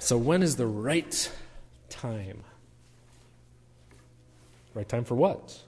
So when is the right time? Right time for what?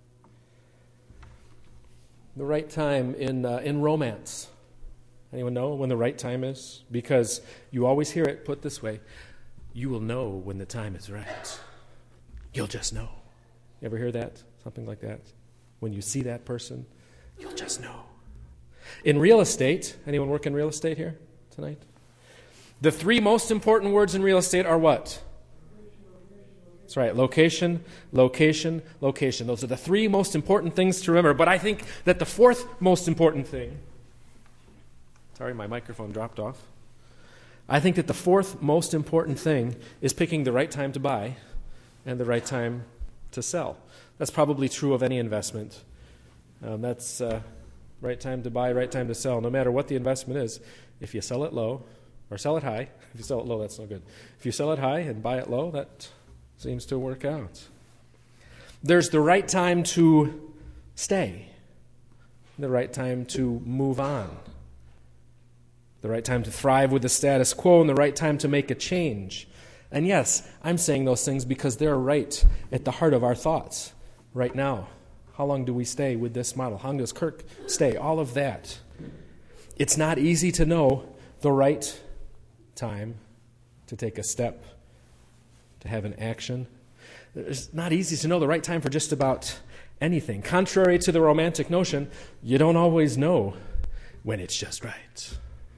The right time in romance. Anyone know when the right time is? Because you always hear it put this way: you will know when the time is right. You'll just know. You ever hear that? Something like that? When you see that person, you'll just know. In real estate, anyone work in real estate here tonight? The three most important words in real estate are what? That's right. Location, location, location. Those are the three most important things to remember. But I think that the fourth most important thing... Sorry, my microphone dropped off. I think that the fourth most important thing is picking the right time to buy and the right time to sell. That's probably true of any investment. That's right time to buy, right time to sell. No matter what the investment is, if you sell it low or sell it high, if you sell it low, that's no good. If you sell it high and buy it low, that seems to work out. There's the right time to stay, the right time to move on, the right time to thrive with the status quo, and the right time to make a change. And yes, I'm saying those things because they're right at the heart of our thoughts right now. How long do we stay with this model? How long does Kirk stay? All of that. It's not easy to know the right time to take a step, to have an action. It's not easy to know the right time for just about anything. Contrary to the romantic notion, you don't always know when it's just right.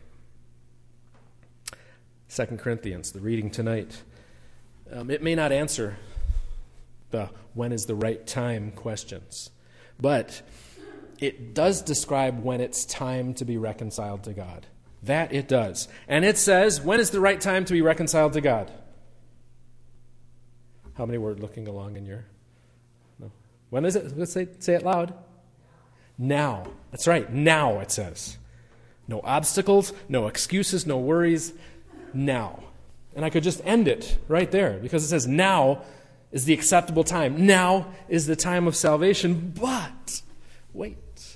2 Corinthians, the reading tonight, it may not answer the when is the right time questions, but it does describe when it's time to be reconciled to God. That it does. And it says, when is the right time to be reconciled to God? How many were looking along in your... No. When is it? Let's say it loud. Now. That's right. Now, it says. No obstacles, no excuses, no worries. Now. And I could just end it right there because it says now is the acceptable time. Now is the time of salvation. But, wait.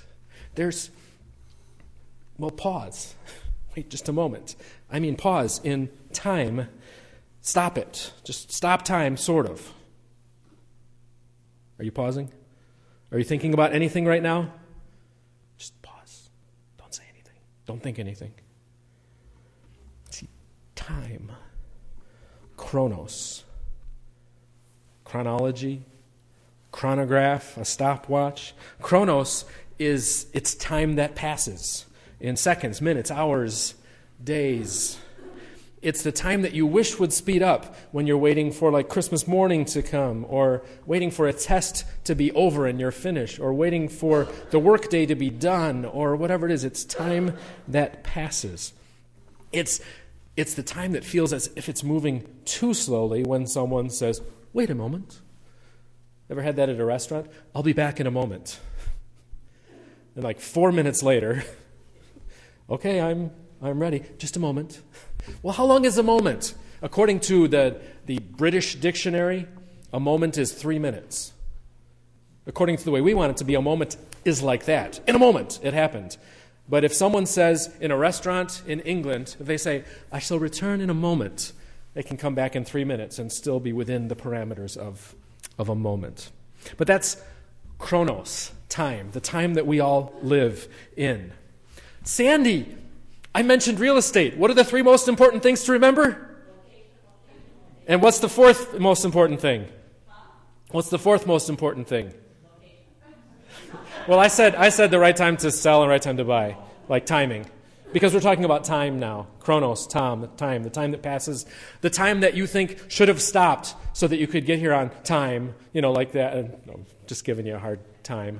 Pause. Wait just a moment. I mean pause in time. Stop it. Just stop time, sort of. Are you pausing? Are you thinking about anything right now? Just pause. Don't say anything. Don't think anything. See, time. Chronos. Chronology. Chronograph. A stopwatch. Chronos it's time that passes in seconds, minutes, hours, days. It's the time that you wish would speed up when you're waiting for like Christmas morning to come, or waiting for a test to be over and you're finished, or waiting for the workday to be done, or whatever it is. It's time that passes. It's the time that feels as if it's moving too slowly when someone says, wait a moment. Ever had that at a restaurant? I'll be back in a moment. And like 4 minutes later, okay, I'm ready. Just a moment. Well, how long is a moment? According to the British dictionary, a moment is 3 minutes. According to the way we want it to be, a moment is like that. In a moment, it happened. But if someone says in a restaurant in England, if they say, I shall return in a moment, they can come back in 3 minutes and still be within the parameters of a moment. But that's chronos, time, the time that we all live in. Sandy, I mentioned real estate. What are the three most important things to remember? And what's the fourth most important thing? What's the fourth most important thing? Well, I said the right time to sell and right time to buy, like timing. Because we're talking about time now. Chronos, time, the time that passes, the time that you think should have stopped so that you could get here on time, like that. No, just giving you a hard time.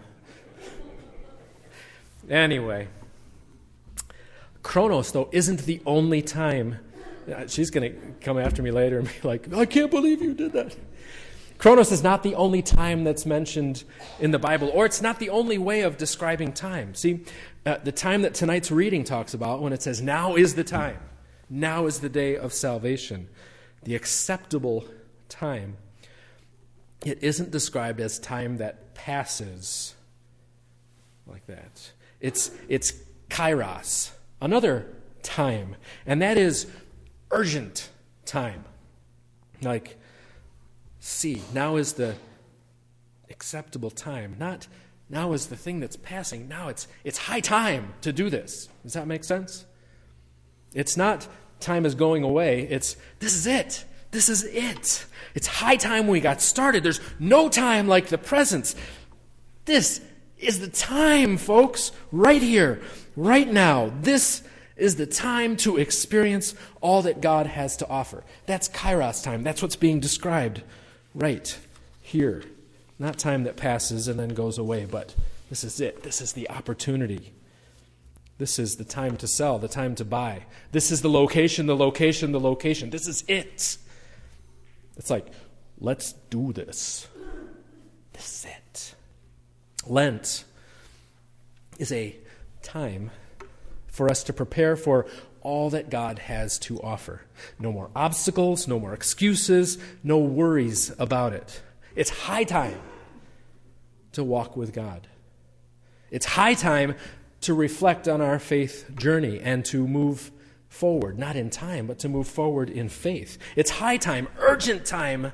Anyway, Chronos, though, isn't the only time. She's going to come after me later and be like, I can't believe you did that. Chronos is not the only time that's mentioned in the Bible, or it's not the only way of describing time. See, the time that tonight's reading talks about, when it says, now is the time, now is the day of salvation, the acceptable time, it isn't described as time that passes like that. It's kairos, another time, and that is urgent time. Like, now is the acceptable time. Not now is the thing that's passing. Now it's high time to do this. Does that make sense? It's not time is going away. This is it. This is it. It's high time we got started. There's no time like the present. This is the time, folks, right here, right now. This is the time to experience all that God has to offer. That's Kairos time. That's what's being described right here. Not time that passes and then goes away, but this is it. This is the opportunity. This is the time to sell, the time to buy. This is the location, the location, the location. This is it. It's like, let's do this. This is it. Lent is a time for us to prepare for all that God has to offer. No more obstacles, no more excuses, no worries about it. It's high time to walk with God. It's high time to reflect on our faith journey and to move forward, not in time, but to move forward in faith. It's high time, urgent time,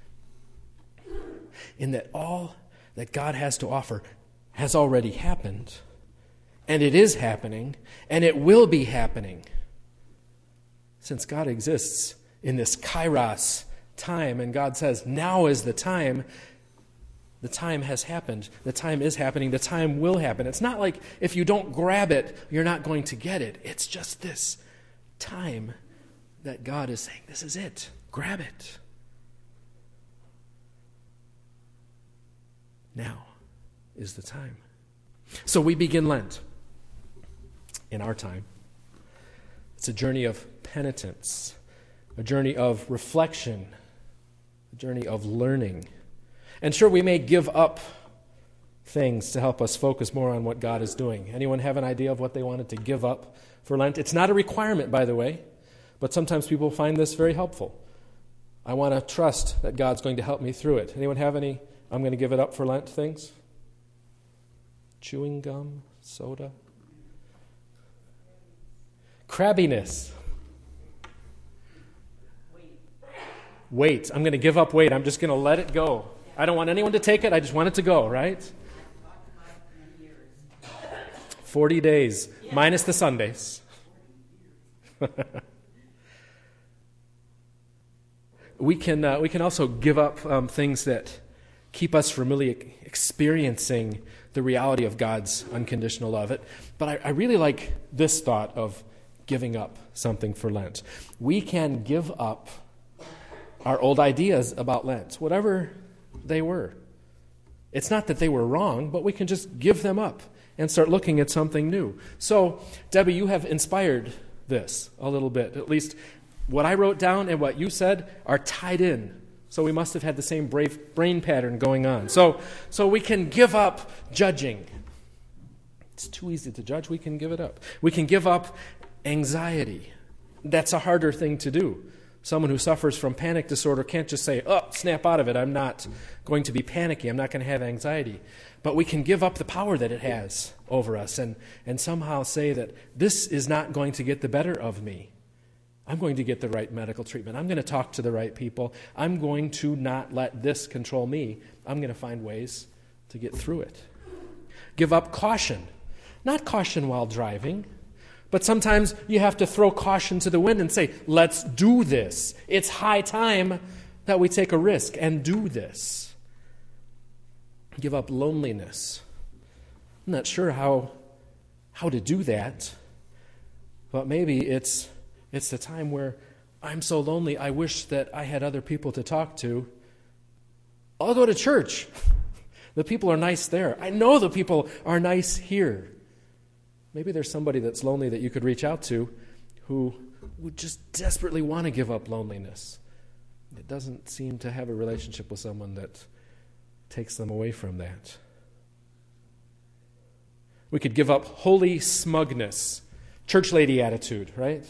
in that all that God has to offer has already happened, and it is happening, and it will be happening. Since God exists in this Kairos time, and God says, now is the time has happened. The time is happening. The time will happen. It's not like if you don't grab it, you're not going to get it. It's just this time that God is saying, this is it. Grab it. Now is the time. So we begin Lent in our time. It's a journey of penitence, a journey of reflection, a journey of learning. And sure, we may give up things to help us focus more on what God is doing. Anyone have an idea of what they wanted to give up for Lent? It's not a requirement, by the way, but sometimes people find this very helpful. I want to trust that God's going to help me through it. Anyone have any, I'm going to give it up for Lent things? Chewing gum, soda? Crabbiness. Wait. I'm going to give up weight. I'm just going to let it go. I don't want anyone to take it. I just want it to go, right? 40 days, minus the Sundays. We can also give up things that keep us from really experiencing the reality of God's unconditional love. But I really like this thought of giving up something for Lent. We can give up our old ideas about Lent, whatever they were. It's not that they were wrong, but we can just give them up and start looking at something new. So, Debbie, you have inspired this a little bit. At least what I wrote down and what you said are tied in. So we must have had the same brain pattern going on. So we can give up judging. It's too easy to judge. We can give it up. We can give up anxiety. That's a harder thing to do. Someone who suffers from panic disorder can't just say, oh, snap out of it. I'm not going to be panicky. I'm not going to have anxiety. But we can give up the power that it has over us and somehow say that this is not going to get the better of me. I'm going to get the right medical treatment. I'm going to talk to the right people. I'm going to not let this control me. I'm going to find ways to get through it. Give up caution. Not caution while driving, but sometimes you have to throw caution to the wind and say, let's do this. It's high time that we take a risk and do this. Give up loneliness. I'm not sure how to do that, but maybe it's the time where I'm so lonely, I wish that I had other people to talk to. I'll go to church. The people are nice there. I know the people are nice here. Maybe there's somebody that's lonely that you could reach out to who would just desperately want to give up loneliness. It doesn't seem to have a relationship with someone that takes them away from that. We could give up holy smugness, church lady attitude, right?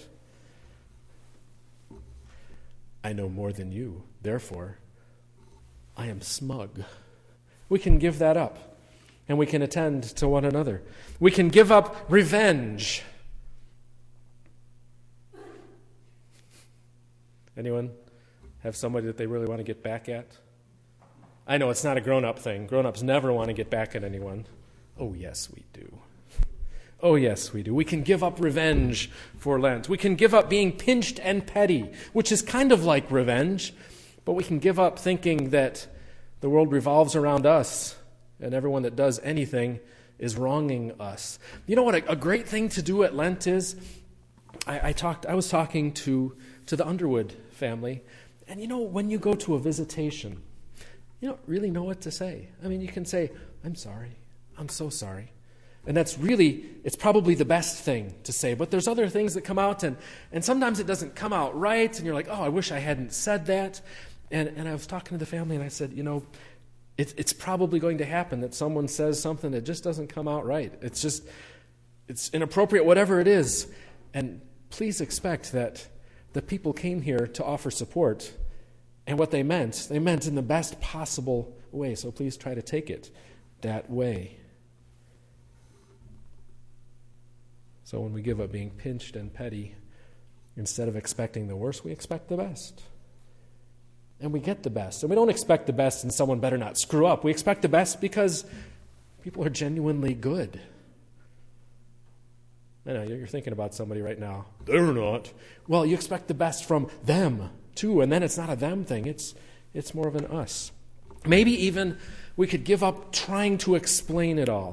I know more than you, therefore I am smug. We can give that up. And we can attend to one another. We can give up revenge. Anyone have somebody that they really want to get back at? I know it's not a grown-up thing. Grown-ups never want to get back at anyone. Oh, yes, we do. Oh, yes, we do. We can give up revenge for Lent. We can give up being pinched and petty, which is kind of like revenge, but we can give up thinking that the world revolves around us and everyone that does anything is wronging us. You know what a great thing to do at Lent is? I was talking to the Underwood family, and when you go to a visitation, you don't really know what to say. I mean, you can say, "I'm sorry. I'm so sorry." And it's probably the best thing to say. But there's other things that come out, and sometimes it doesn't come out right, and you're like, "Oh, I wish I hadn't said that." And I was talking to the family, and I said, it's probably going to happen that someone says something that just doesn't come out right. It's inappropriate, whatever it is. And please expect that the people came here to offer support. And what they meant in the best possible way. So please try to take it that way. So when we give up being pinched and petty, instead of expecting the worst, we expect the best. And we get the best. And we don't expect the best and someone better not screw up. We expect the best because people are genuinely good. I know, you're thinking about somebody right now. They're not. Well, you expect the best from them, too. And then it's not a them thing. It's more of an us. Maybe even we could give up trying to explain it all.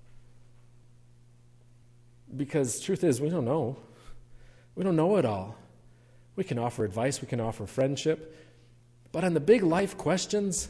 Because the truth is, we don't know. We don't know it all. We can offer advice, we can offer friendship, but on the big life questions,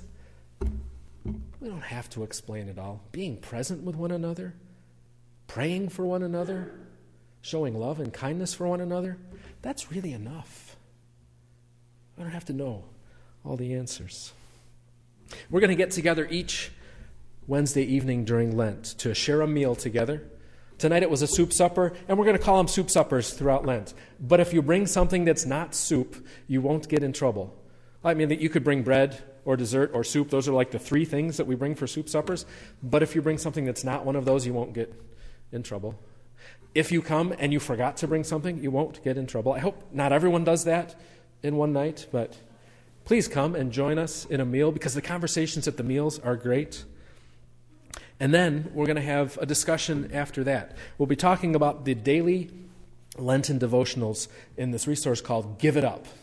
we don't have to explain it all. Being present with one another, praying for one another, showing love and kindness for one another, that's really enough. I don't have to know all the answers. We're going to get together each Wednesday evening during Lent to share a meal together. Tonight it was a soup supper, and we're going to call them soup suppers throughout Lent. But if you bring something that's not soup, you won't get in trouble. I mean, you could bring bread or dessert or soup. Those are like the three things that we bring for soup suppers. But if you bring something that's not one of those, you won't get in trouble. If you come and you forgot to bring something, you won't get in trouble. I hope not everyone does that in one night, but please come and join us in a meal because the conversations at the meals are great. And then we're going to have a discussion after that. We'll be talking about the daily Lenten devotionals in this resource called Give It Up.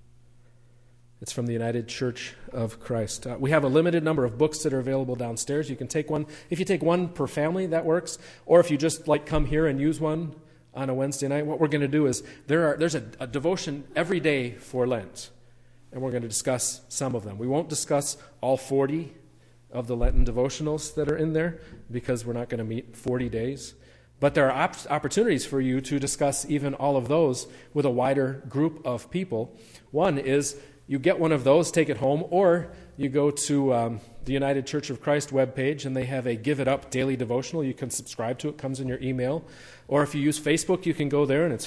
It's from the United Church of Christ. We have a limited number of books that are available downstairs. You can take one. If you take one per family, that works. Or if you just come here and use one on a Wednesday night, what we're going to do is there's a devotion every day for Lent. And we're going to discuss some of them. We won't discuss all 40 of the Lenten devotionals that are in there because we're not going to meet 40 days. But there are opportunities for you to discuss even all of those with a wider group of people. One is you get one of those, take it home, or you go to the United Church of Christ webpage, and they have a Give It Up daily devotional. You can subscribe to it. It comes in your email. Or if you use Facebook, you can go there, and it's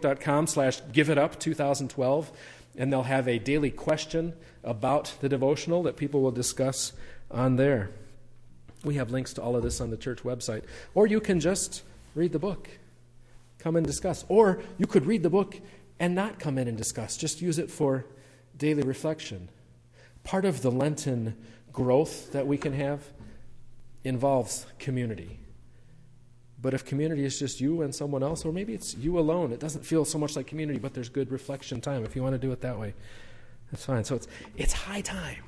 facebook.com/giveitup2012, and they'll have a daily question about the devotional that people will discuss on there. We have links to all of this on the church website. Or you can just read the book. Come and discuss. Or you could read the book and not come in and discuss. Just use it for daily reflection. Part of the Lenten growth that we can have involves community. But if community is just you and someone else, or maybe it's you alone, it doesn't feel so much like community, but there's good reflection time. If you want to do it that way, that's fine. So it's high time.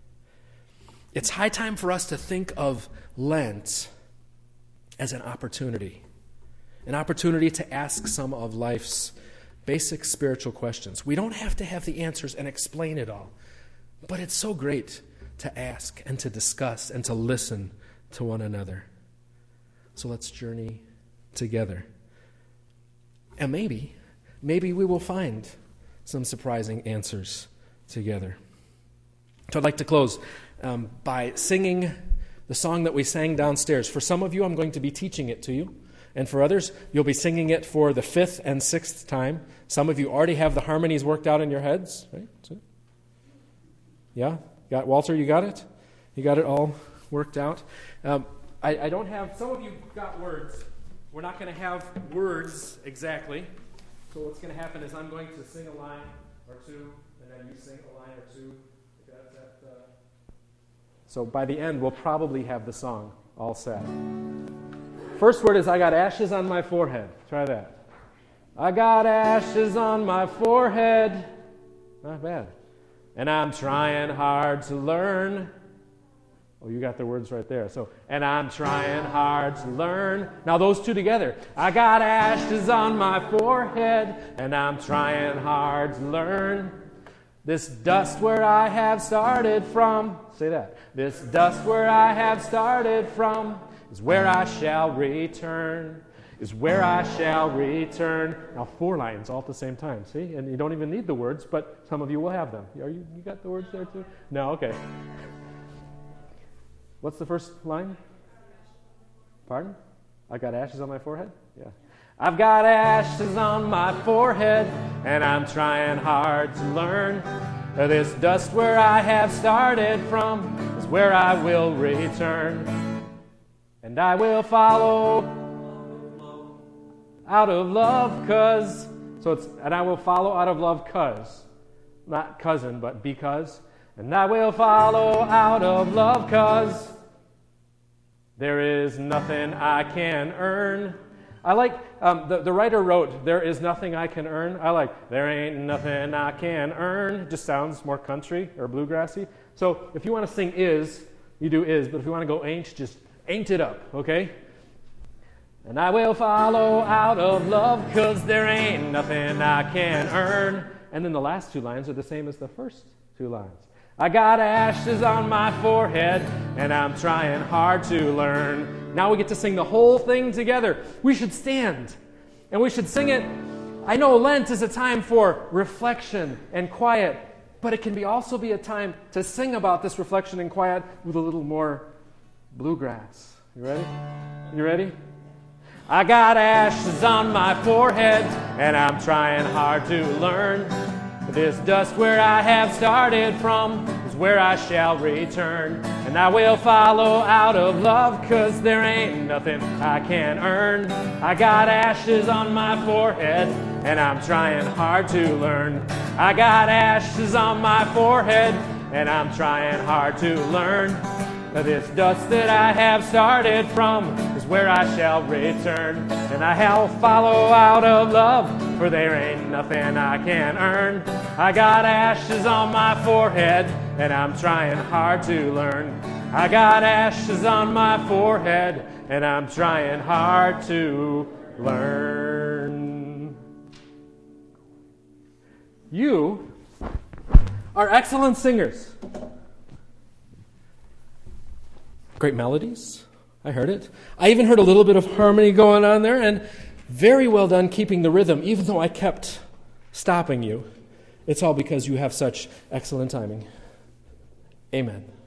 It's high time for us to think of Lent as an opportunity to ask some of life's basic spiritual questions. We don't have to have the answers and explain it all, but it's so great to ask and to discuss and to listen to one another. So let's journey together. And maybe we will find some surprising answers together. So I'd like to close by singing the song that we sang downstairs. For some of you, I'm going to be teaching it to you. And for others, you'll be singing it for the 5th and 6th time. Some of you already have the harmonies worked out in your heads, right? Yeah? Walter, you got it? You got it all worked out? I don't have, some of you got words. We're not going to have words exactly. So what's going to happen is I'm going to sing a line, or two, and then you sing a line or two. So by the end, we'll probably have the song all set. First word is, I got ashes on my forehead. Try that. I got ashes on my forehead. Not bad. And I'm trying hard to learn. Oh, you got the words right there. So, and I'm trying hard to learn. Now those two together. I got ashes on my forehead, and I'm trying hard to learn. This dust where I have started from. Say that. This dust where I have started from is where I shall return. Is where I shall return. Now 4 lines all at the same time, see? And you don't even need the words, but some of you will have them. You got the words there too? No, okay. What's the first line? Pardon? I got ashes on my forehead? Yeah. I've got ashes on my forehead, and I'm trying hard to learn. This dust where I have started from is where I will return. And I will follow out of love, cause. So it's, and I will follow out of love, cause. Not cousin, but because. And I will follow out of love, cause there is nothing I can earn. I like, the writer wrote, there is nothing I can earn. I like, there ain't nothing I can earn. It just sounds more country or bluegrassy. So if you want to sing is, you do is. But if you want to go ain't, just ain't it up, okay? And I will follow out of love, cause there ain't nothing I can earn. And then the last 2 lines are the same as the first 2 lines. I got ashes on my forehead, and I'm trying hard to learn. Now we get to sing the whole thing together. We should stand, and we should sing it. I know Lent is a time for reflection and quiet, but it can also be a time to sing about this reflection and quiet with a little more bluegrass. You ready? You ready? I got ashes on my forehead, and I'm trying hard to learn. This dust where I have started from is where I shall return. And I will follow out of love, cause there ain't nothing I can earn. I got ashes on my forehead, and I'm trying hard to learn. I got ashes on my forehead, and I'm trying hard to learn. This dust that I have started from is where I shall return. And I'll follow out of love, for there ain't nothing I can earn. I got ashes on my forehead, and I'm trying hard to learn. I got ashes on my forehead, and I'm trying hard to learn. You are excellent singers. Great melodies. I heard it. I even heard a little bit of harmony going on there, and very well done keeping the rhythm, even though I kept stopping you. It's all because you have such excellent timing. Amen.